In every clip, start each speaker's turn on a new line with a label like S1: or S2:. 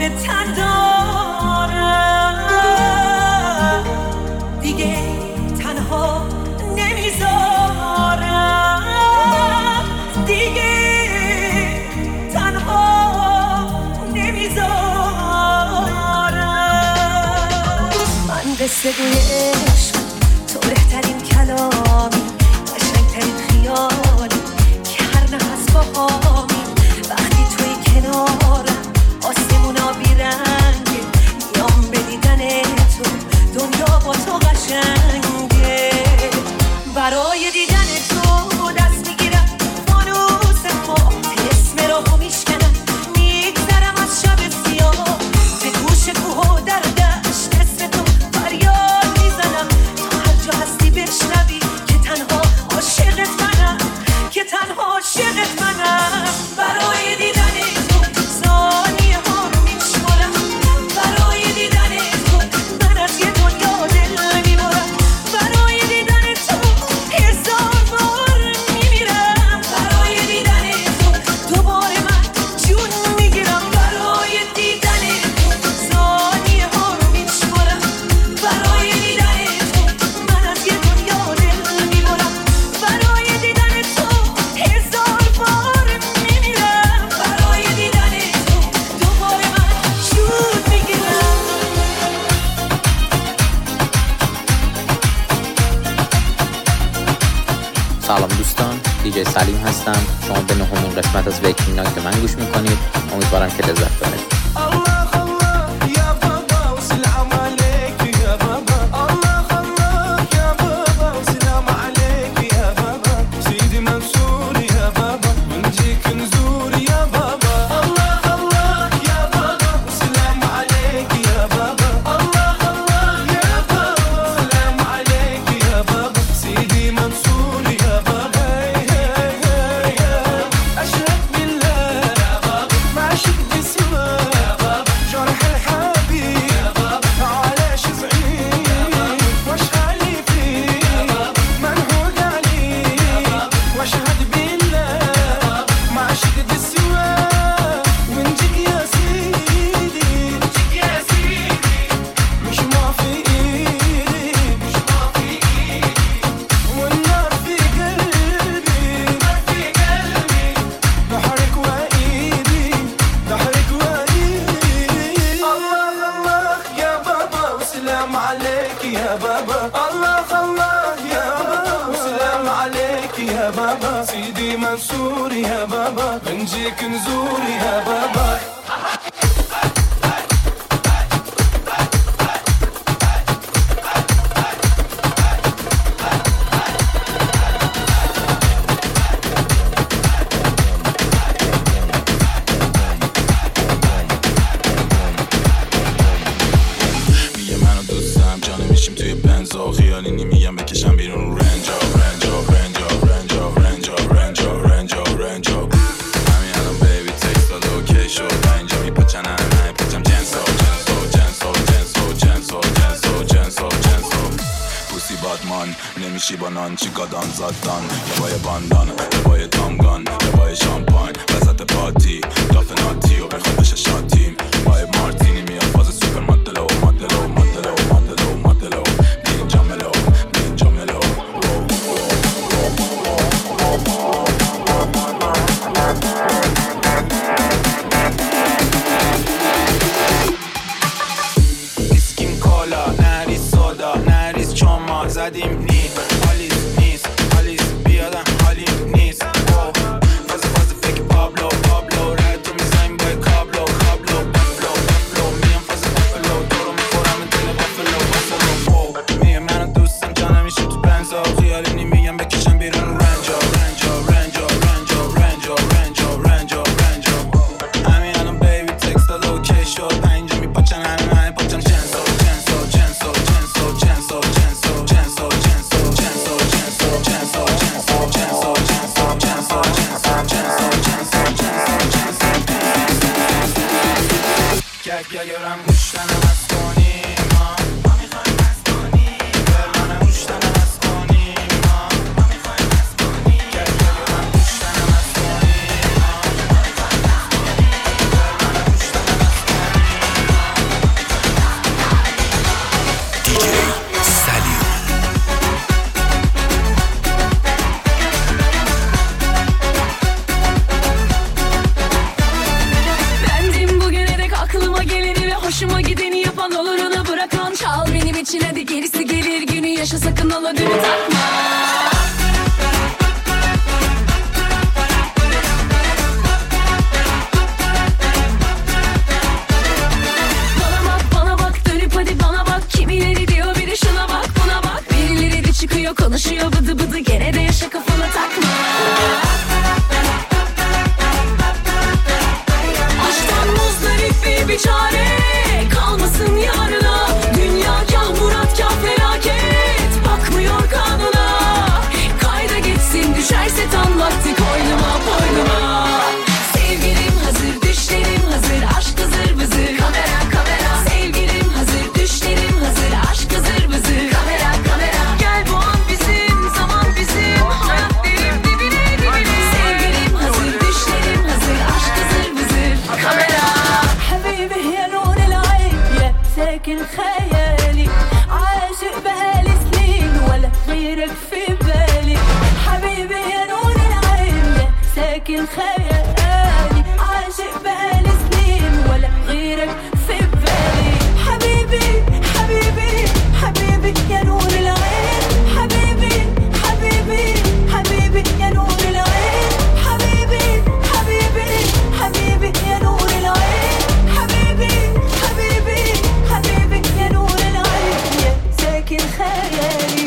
S1: به تن دارم، دیگه تنها نمیذارم، دیگه تنها نمیذارم. من قصه گوی عشق، تو بهترین کلامی، قشنگترین خیالی که هر نفس باهامی. وقتی توی کنارم آسمونا بیرنگه، میام به دیدن تو، دنیا با تو قشنگه. برای دیدن تو دست میگیرم فانوس ما، اسم راهو میشکنم میگذرم از شب سیاه. به گوش کوه و در دشت اسم تو فریاد میزنم، تا هر جا هستی بشنوی که تنها عاشقت منم، که تنها عاشقت منم. برای دیدن تو ثانیه ها رو میشمارم، برای دیدن تو من از یه دنیا دل میبارم، برای دیدن تو هزار بار میمیرم، برای دیدن تو دوباره من جون میگیرم. برای دیدن تو ثانیه ها رو میشمارم، برای دیدن تو من از یه دنیا دل میبارم، برای دیدن تو هزار بار میمیرم، برای دیدن تو دوباره من جون میگیرم.
S2: سلام دوستان، دیجی سلیم هستم. شما به نهمین قسمت از ویکینگ نایت من گوش میکنید. امیدوارم که لذت ببرید.
S3: سيدي منصور يا بابا، بنجيك نزور يا بابا. میگه منو دوستم جانه میشیم توی بنزا، خیالی نمیگم بکشم بیرون رنجا رنجا رنجا رنجا رنجا رنجا رنجا رنجا. همین الان بیبی تکست داده اوکی شد، اینجا میپچنن نه پچم جنسا جنسا جنسا جنسا جنسا جنسا جنسا جنسا. پوسی بادمان نمیشی با نان، چی گادان زادان، لبای باندان لبای دامگان لبای شامپاین وسط پاتی داف ناتی و بخواد بشه شاتیم. بای مارتینی میاد فاز سوپر مدلو مدلو مدلو مدلو مدلو. اینجا ملو اینجا ملو. اسکیم کالا نریز سودا نریز چما زدیم نی آلیز نیست آلیز بیادم حالیم نیست. فاز فکر پابلو پابلو رد رو میزنیم بای کابلو کابلو بفلو بفلو. میام فاز بفلو دورو میخورم دل بفلو بفلو. میگه منو دوستم جانم میشه تو بنزا، خیالی نمیگم بکشم بیرون رنجا رنجا رنجا رنجا رنجا رنجا رنجا رنجا. همین الان بیبی تکست داده اوکی شد، اینجا میپاچن همه پاچم جنسا جنسا جنسا جنسا جنسا جنسا جنسا جنسا جنسا جنسا جنسا جنسا جنسا جنسا جنسا جنسا جنسا جنسا. گرم گوشتنم از کنیم ما میخوایم از کنیم، برمانم گوشتنم از کنیم ما میخوایم از کنیم. گرم گوشتنم از کنیم ما میخوایم از کنیم، برمانم گوشتنم از کنیم.
S1: yolla dünü takma. Bana bak dönüp hadi bana bak. Kimileri diyor bir de şuna bak buna bak. Birileri de çıkıyor konuşuyor bıdı bıdı. Gene de yaşa kafana takma. Aşktan muzdarip bir çare kalmasın yarına. Dünya kah murat kah felaket. Bakmıyor kanuna. Kayda geçsin düşerse tam vakti koynuma boynuma. Sevgilim hazır düşlerim hazır. Aşk hazır vızır. Kamera kamera. Sevgilim hazır düşlerim hazır. Aşk hazır vızır. Kamera kamera. Gel bu an bizim zaman bizim. Hayat derin dibine dibine. Sevgilim hazır düşlerim hazır. Aşk hazır vızır. Kamera.
S4: حبيبي يا نور العين يا ساكن خيالي عاشق بقالي سنين ولا غيرك في بالي حبيبي يا نور العين يا ساكن خيالي عاشق بقالي سنين ولا غيرك في بالي حبيبي حبيبي حبيبي يا نور العين حبيبي حبيبي حبيبي يا نور العين حبيبي حبيبي حبيبي يا نور العين حبيبي حبيبي حبيبي يا نور العين يا ساكن خيالي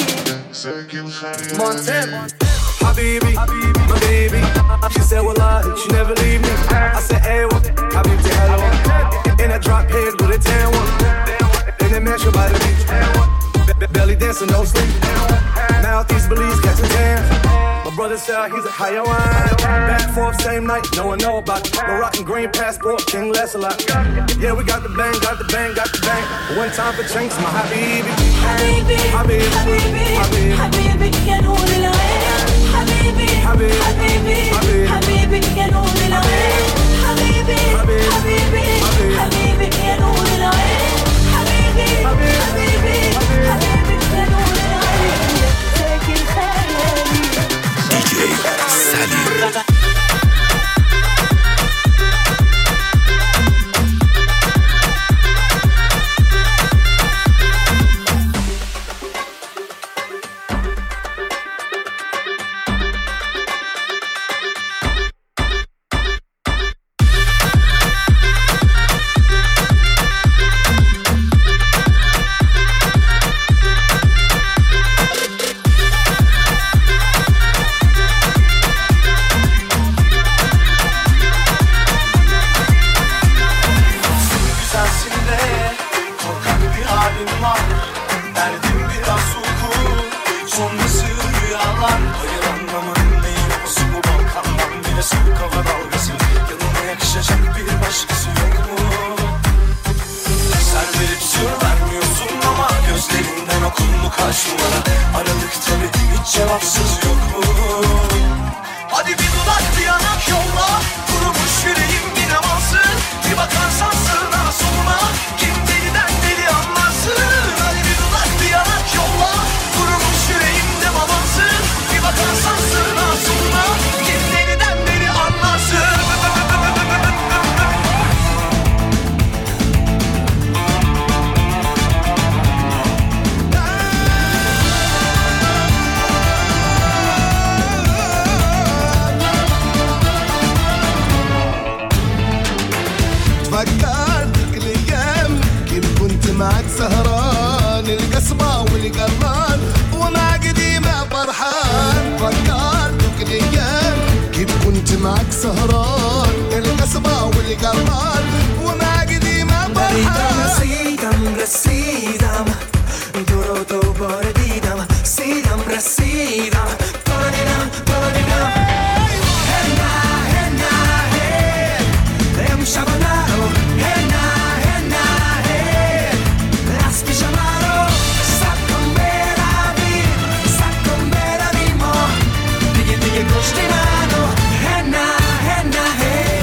S5: Montana, Habibi, my baby. She said, wallahi, she never leave me. I said, hey, what? Habibti, hello. In that drop head with a tan one. In that mansion by the beach. Belly dancing, no sleep. Mouth these beliefs catching tan. My brother said he's a Hayawan. Back forth same night, no one know about it. Moroccan green passport, King Lancelot. Yeah, we got the bang, got the bang, got the bang. One time for chinks, my Habibi.
S4: حبيبي
S5: Habibi,
S4: حبيبي
S5: Habibi.
S4: حبيبي يا نور العين حبيبي
S5: حبيبي.
S4: حبيبي
S5: حبيبي.
S4: حبيبي يا نور العين حبيبي
S5: حبيبي.
S4: حبيبي
S5: حبيبي.
S4: حبيبي يا نور العين حبيبي حبيبي حبيبي يا نور العين ساكن خيالي
S6: DJ Salim.
S3: Sensin de korkak bir halim var. Derdim biraz uyku, sonrası rüyalar. Hayır anlamanın neyin olası bu Balkandan bile soğuk hava dalgası. Yanına yakışacak bir başkası yok mu? Sen verip sır vermiyorsun ama gözlerinden okundu kaç numara. Aradıkta bir hiç cevapsız yok mu? Hadi bir dudak bir yanak yolla. Kurumuş yüreğim yine varsın. Bir bakarsan sığına soluna. Kim deliden deli anlarsın. Hadi bir dudak bir yanak yolla. Kurumuş yüreğim de balansın. Bir bakarsan sığına soluna. Kim deliden deli anlarsın.
S7: فكرتك الايام كيف كنت معك سهران القصبة والقران ومع قديمة فرحان فكرتك الايام كيف كنت معك سهران القصبة والقران ومع قديمة فرحان
S5: رسیدم رسیدم دورو دوباره دیدم سیدم رسیدم پانیدم پانیدم هنا هنا هی امشب نرو هنا هنا هی از پیشم رو سکن برویم دیگه دیگه کشتی منو هنا هنا هی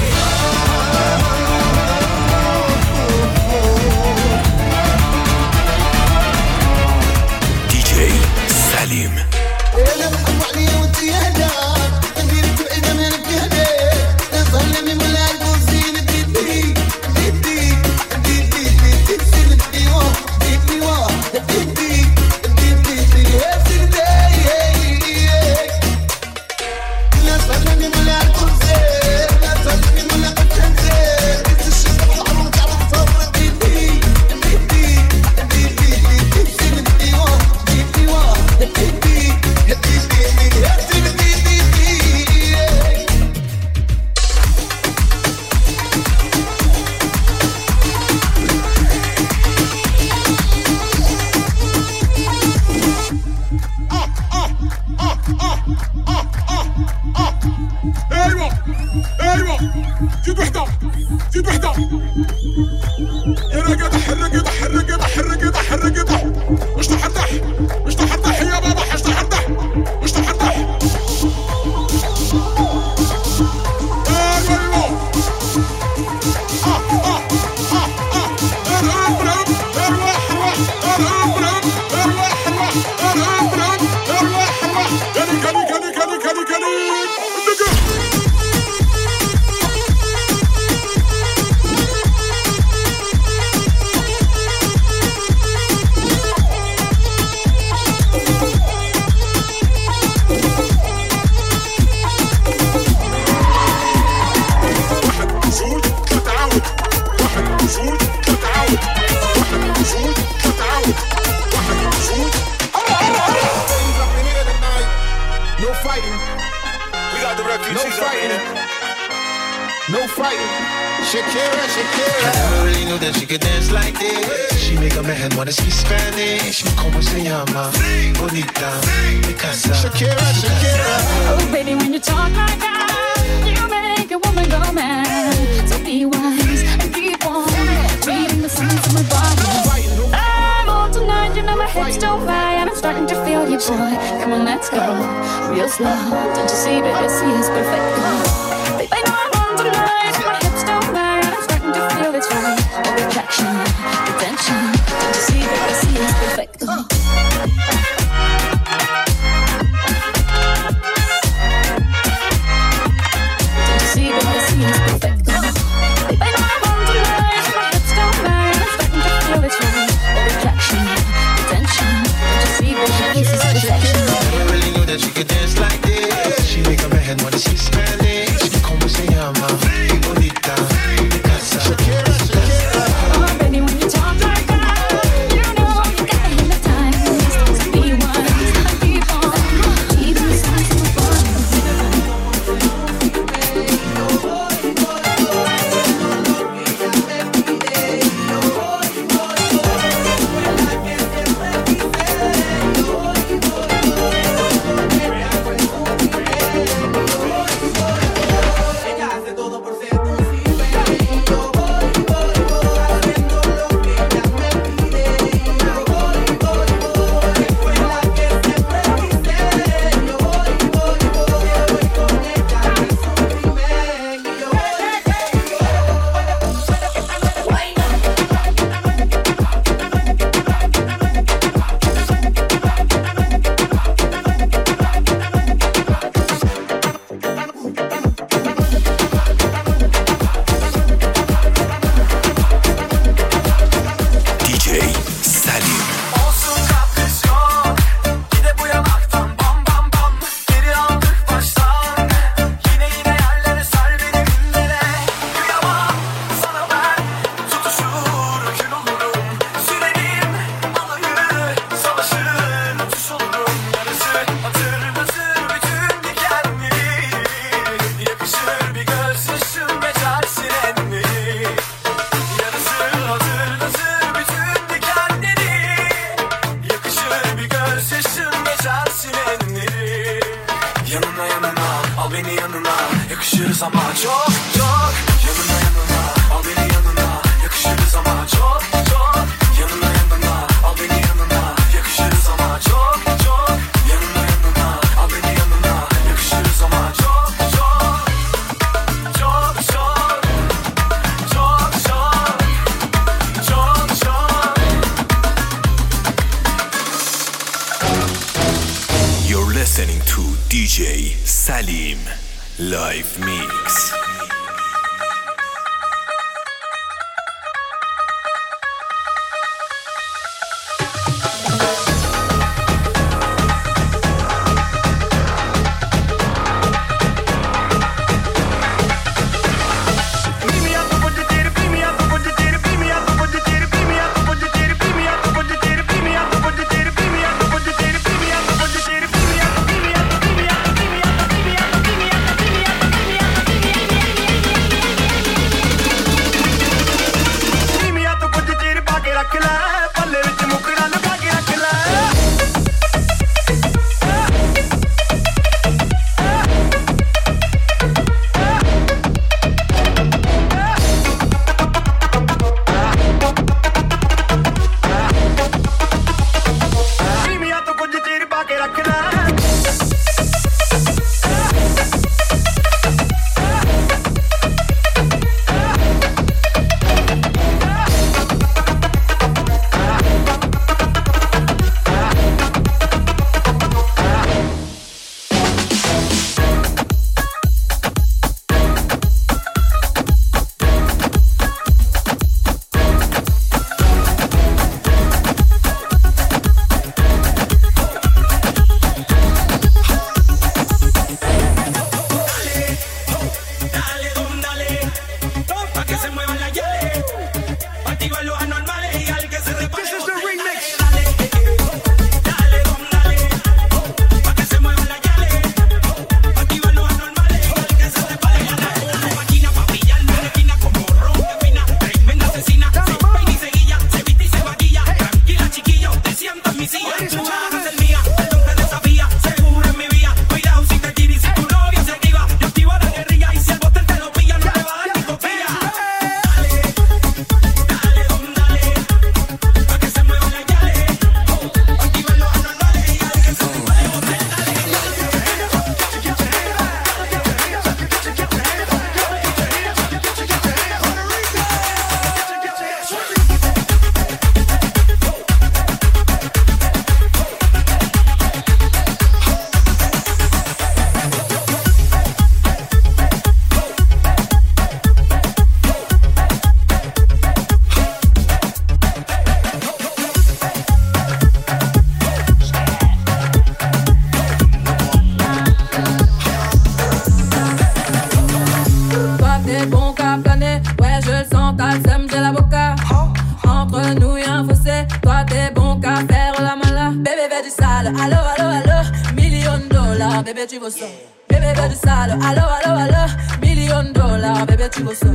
S4: balsam, j'ai la boca. Entre nous y'a un fossé. Toi t'es bon qu'à faire la mala. Bébé veut du sale, allo, allo, allo. $1,000,000, bébé tu veux ça. Bébé veut du sale, allo, allo, allo. $1,000,000, bébé tu veux ça.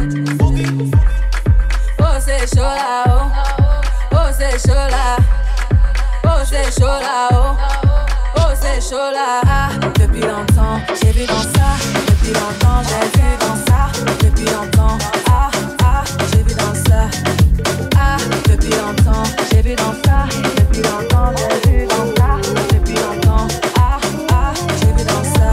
S4: Oh c'est chaud là, oh. Oh c'est chaud là. Oh c'est chaud là, oh. Oh c'est chaud là. Depuis longtemps, j'ai vu dans ça. Depuis longtemps, j'ai vu dans ça. Depuis longtemps, ah, ah, j'ai vu dans ça. Ah, depuis longtemps, j'ai vu dans ça. Depuis longtemps, j'ai vu dans ça. Depuis longtemps, ah, ah, j'ai vu dans ça.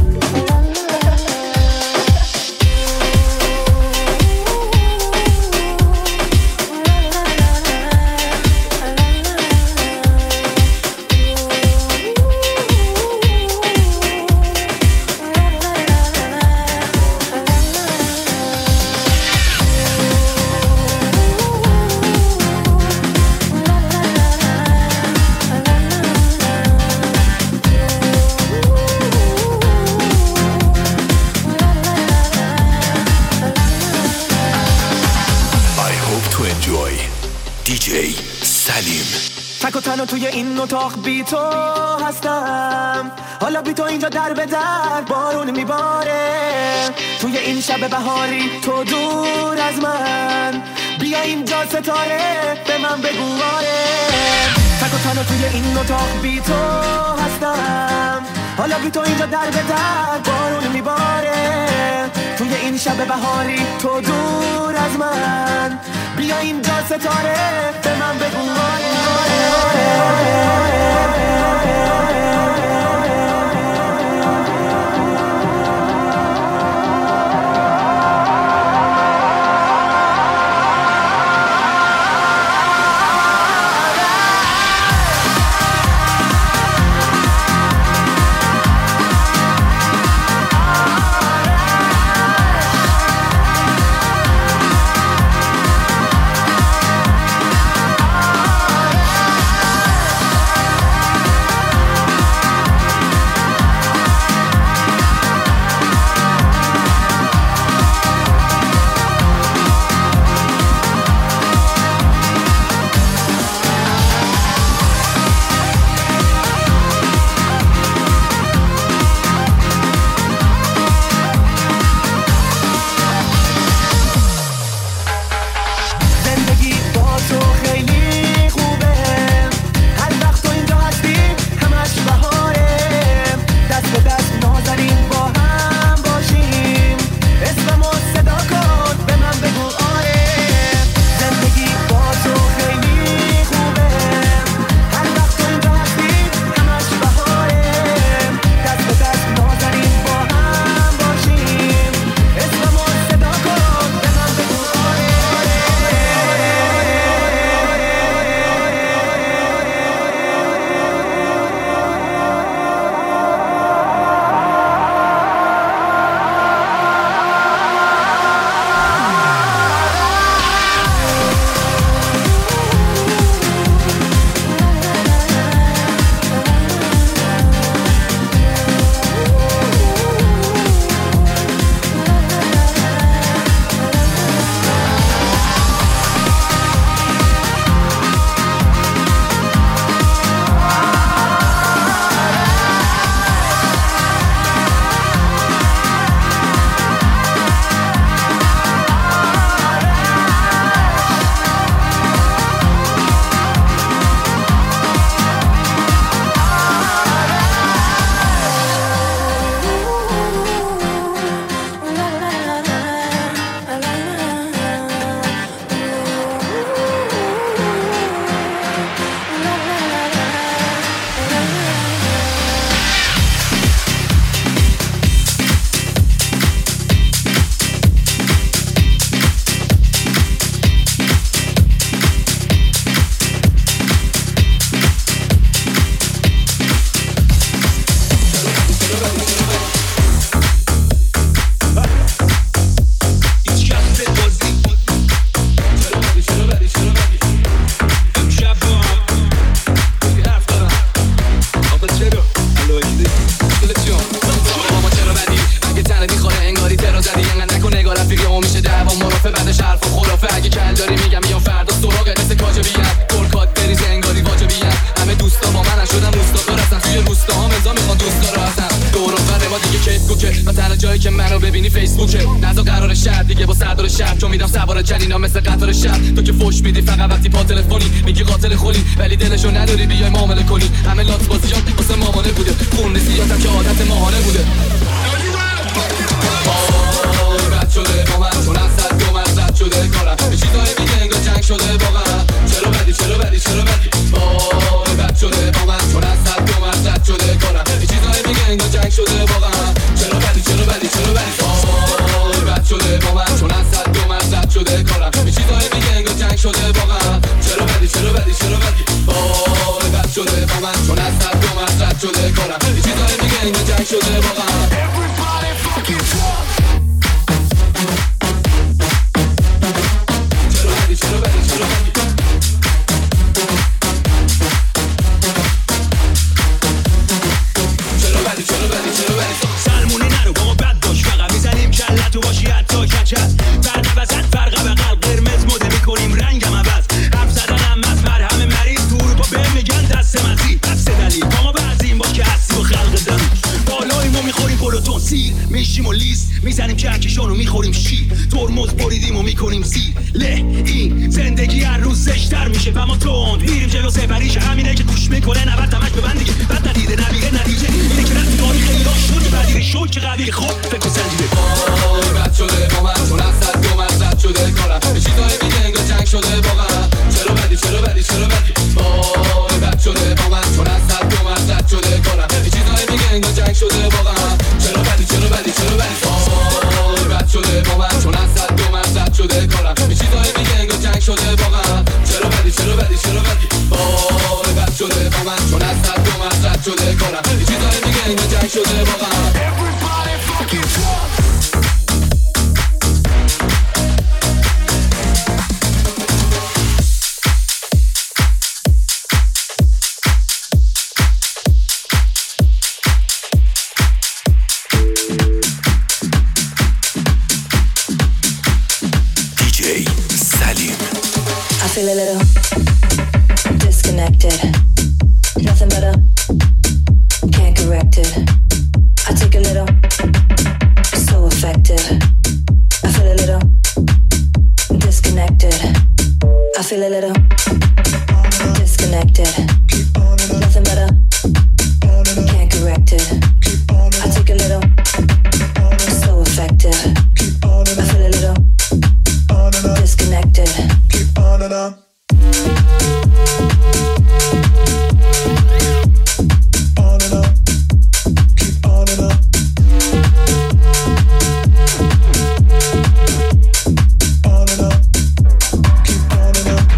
S5: تک و تنها توی این اتاق بی تو هستم حالا بی تو اینجا در به در بارون میباره توی این شب بهاری تو دور از من بیا اینجا ستاره به من بگو آره تک و تنها توی این اتاق بی تو هستم حالا بی تو اینجا در به در بارون میباره توی این شب بهاری تو دور از من بیا اینجا ستاره به من بگو آره
S8: میشه دعوا مرافع بعدش حرف و خرافه اگه ببینی فیسبوکه نزا قرار شهر دیگه با سردار شهر چون میدم سوار جنینا مثل قطار شهر تو که فوش میدی فقط وقتی پا تلفنی میگی قاتل خلی ولی دلشو نداری بیای معامله کنی همه لات بازیات واسه مامانه بوده خون زیادم که عادت ماهانه بوده رد شده با من چون از صد دو من رد شده کارم به چیزای میگه انگار جنگ شده واقعا چرا بدی رد شده با من چون از صد دو من رد شده کارم به چیزای میگه انگار جنگ شده واقعا چرا بدی رد شده با من چون از صد دو من رد شده کارم به چیزای میگه انگار جنگ شده واقعا چرا بدی رد شده با من چون از صد دو من رد شده کارم به چیزای میگه انگار جنگ شده واقعا
S7: Everybody fucking talk.
S9: سلمونی نرو بابا بد باش فقط میزنیم کلتو باشی حتی کچل فرق وسط فرق بقل قرمز مده میکنیم رنگم عوض حرف زدنم از مرهم مریض تو اروپا بهم میگن دست مزی دست دلیل با ما بعضیم باش که هستی و خلق دمی بالاییمو میخوریم پلوتون سیر میشیم و لیست میزنیم کهکشانو میخوریم شیر ترمز بریدیم و میکنیم زیر له این زندگی هر روز زشتر میشه و ما تند میریم جلو سپریش همینه که گوش میکنه 90 تمش به من دیگه بد ندیده نبیره نتیجه اینه که رفتی داری خیلی شدی بدیره شد که قبیل خود فکر سنجیده
S8: رد شده با من چون از صد دو من رد شده کارم به چیزای میگه انگار جنگ شده واقعا چرا بدی رد شده با من چون از صد دو من رد شده کارم به چیزای میگه انگار جنگ شده واقعا چرا بدی رد شده با من چون از صد دو من رد شده کارم به چیزای میگه انگار جنگ شده واقعا چرا بدی رد شده با من چون از صد دو من رد شده کارم به چیزای میگه انگار جنگ شده واقعا
S7: Everybody fucking talk.
S1: I feel a little disconnected. Nothing better, can't correct it. I take a little, so affected. I feel a little disconnected. I feel a little disconnected. Nothing better, can't correct it. I take a little, so affected. I feel a little disconnected.
S7: Keep on and on. On and on. Keep on and on. On and on. Keep on and on.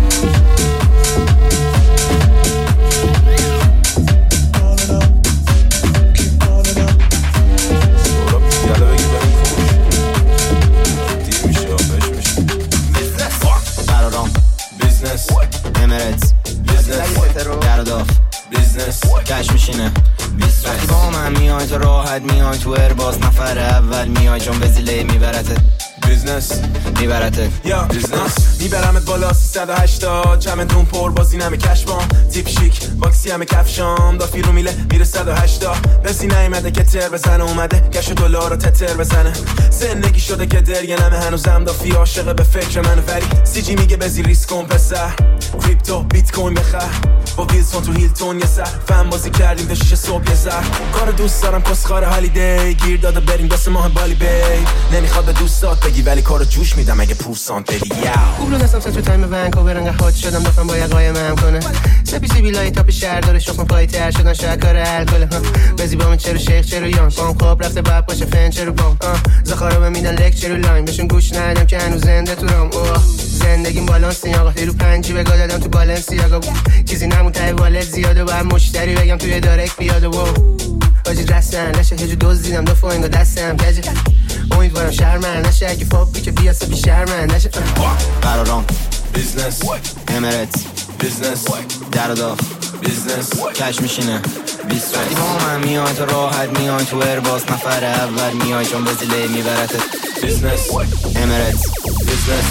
S7: On and on. Keep on and on.
S3: یالا بگی بریم خوش دیر میشه آفش میشه
S10: قرارام
S3: بیزنس
S10: امرتس
S3: بیزنس
S10: گرداف
S3: بیزنس
S10: کش میشینه وقتی با من میای تو راحت میای تو ارباز نفر اول میای چون بزیله میبرته
S3: بیزنس
S10: میبرته
S3: یا بیزنس میبرمت بالا 380 چمدون پر بازی نمی کشبام تیپ شیک باکسی همه کفشام دافی رو میله میره 180 بسی نیمده که تر بزنه اومده کش دلار رو تتر بزنه زندگی شده که درگه نمه هنوزم دافی عاشقه به فکر منو ولی سی جی میگه بزی ریسک کن پسر کریپتو بیت کوین بخر با ویلسون تو هیلتون یه سر فهم بازی کردیم تا 6 صبح یه سر کار دوست دارم کسخار هالیدی گیر داده بریم 2 ماه بالی بی نمیخواد به دوستات بگی ولی کارو جوش میدم اگه پورسانت بدی
S11: خوب رو دستم سنتر تایم ونکوور انقدر هات شدم دفعه باید قایمم کنه سپیسی بیلای تاپ شهر داره شخم پای تر شدن شاید کار الکل بزی با من چرا شیخ چرا یان بام خواب رفته باید باشه فن چرا بام زخارا به میدن لکچر لاین بهشون گوش ندادم که هنوز زنده تو رام زندگیم بالانسی آقا رو پنجی بگا دادم تو بالانسی آقا چیزی نمون ته والت زیاده باید مشتری بگم توی دارک بیاده آجی رستن نشه هجو دوز دیدم دو فوینگا دستم کجه امیدوارم شرمن نشه اگه فابی که بیاسته بی شرمن نشه
S10: قرارام
S3: بیزنس
S10: امرتس
S3: بیزنس
S10: گرداف
S3: بیزنس
S10: کش میشینه وقتی با من میای تو راحت میای تو ارباز نفر اول میای چون بزیله میبرته
S3: بیزنس
S10: امرتس
S3: بیزنس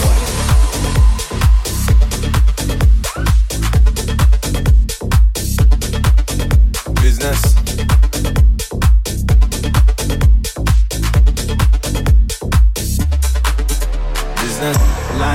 S3: بیزنس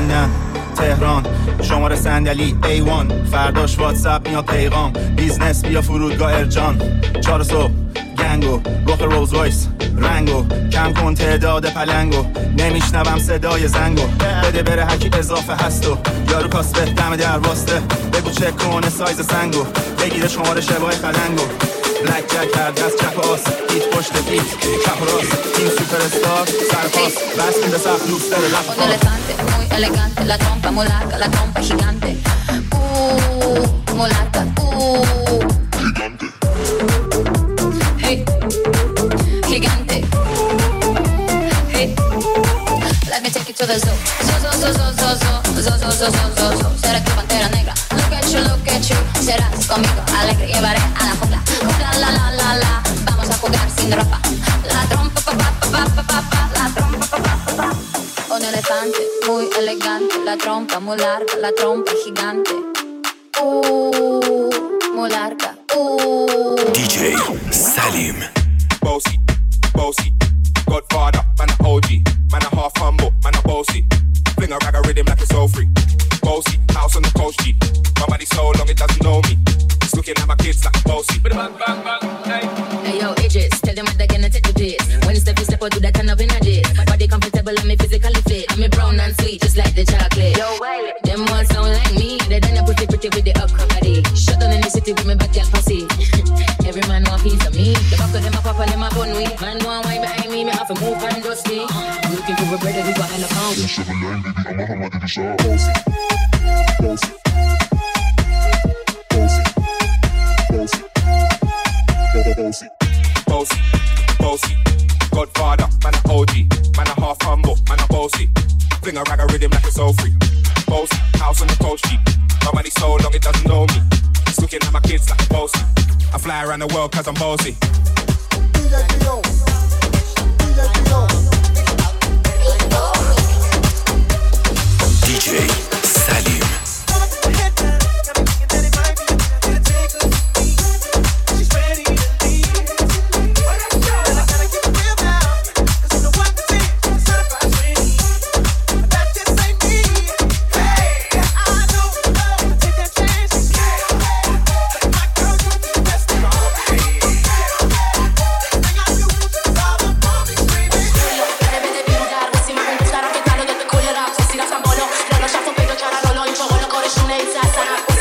S3: لندن تهران شماره صندلی A1 فرداش واتساپ میاد پیغام بیزنس بیا فرودگاه ارجان 4 صبح گنگو رخ روز وایس رنگو کم کن تعداد پلنگو نمیشنوم صدای زنگو بده بره هرکی اضافه هستو یارو کاسبه دم در واسطه بگو چک کنه سایز سنگو بگیره شماره شبای خلنگو بلک جک کرد از چپ و آس هیت پشت هیت چپ و راست این سوپر استار سرپاس بس این به سخت دوست داره لفت
S12: Un elefante muy elegante, la trompa muy larga, la trompa gigante. Muy larga, gigante. Hey, gigante. Hey, let me take you to the zoo. Zoo. Será tu pantera negra. Look at you. Serás conmigo alegre, llevaré a la jungla. La. Vamos a jugar sin ropa. La trompa, la trompa. Un elefante muy elegante, la trompa muy larga, la trompa gigante. Muy larga.
S6: DJ Salim.
S13: Bossy, Godfather, man a OG, man a half humble, man a bossy. Fling a rag a rhythm like it's all free. Bossy, house on the coast G. My body so long it doesn't know me. It's looking at my kids like a bossy. Bang, hey.
S12: Hey yo, Idris, tell them what they're gonna take the piss. When step out, do that kind of energy. Body comfortable and me physically fit. I'm brown and sweet, just like the chocolate. Yo, wait, them ones sound like me. They done a pretty with the upper body. Shut down in the city with me back girl pussy. Every man want piece of me. The back of them a pop and them a bun weed. Man want wine behind me, me have to move and dust me. Looking for a brother who's behind the pound.
S7: 7-9 baby, I'm a hammer to the shop. Bossy.
S13: Bossy, Godfather, man a OG, man a half humble, man a bossy. Fling a rag a rhythm like it's all free. Bossy, house on the coast G. My body so long it doesn't know me. It's looking at my kids like a bossy. I fly around the world cause I'm bossy.
S6: DJ Salim.
S12: Sana